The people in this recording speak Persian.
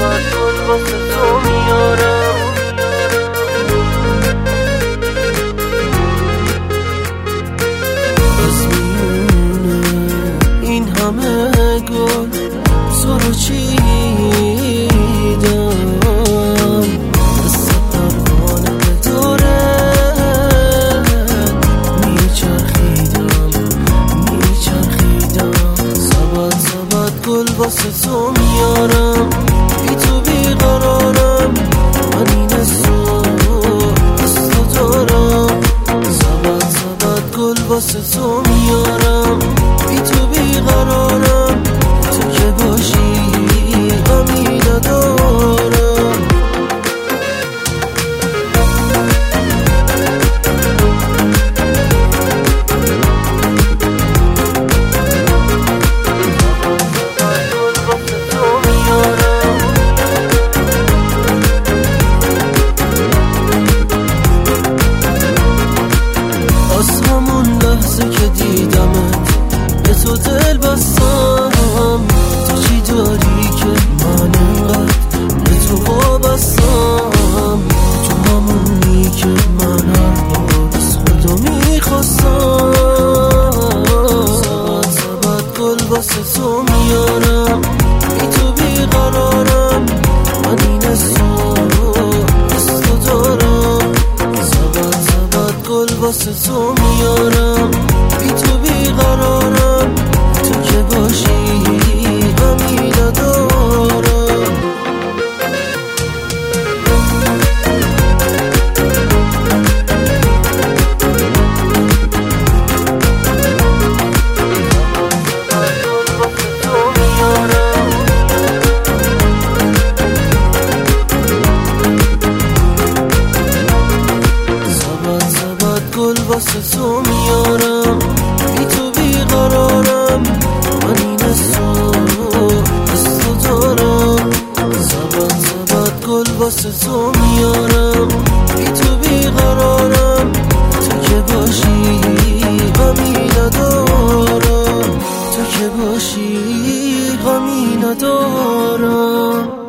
گل واسه تو میارم. از میونه این همه گل سرو چیدم، مثل پروانه به دوره میچرخیدم. سبد سبد گل واسه تو میارم، بی تو بیقرارم، من این حس تو دارم. سبد سبد گل واسه تو میارم، بی تو بیقرارم، تو که باشی غمی ندارم. لحظه که دیدمت به تو دل بستم، تو چی داری که من انقدر به تو وابستم؟ تو همونی که من هر بار از خدا میخواستم. سبد سبد گل واسه تو میارم، بی تو بیقرارم، من این حس تو دارم. سبد سبد گل واسه تو میارم، بی تو بیقرارم، تو که باشی غمی ندارم. گل واسه تو میارم، بی تو بیقرارم، من این حس تو دارم. سبد سبد گل واسه تو میارم، بی تو بیقرارم، تو که باشی غمی ندارم، تو که باشی غمی ندارم.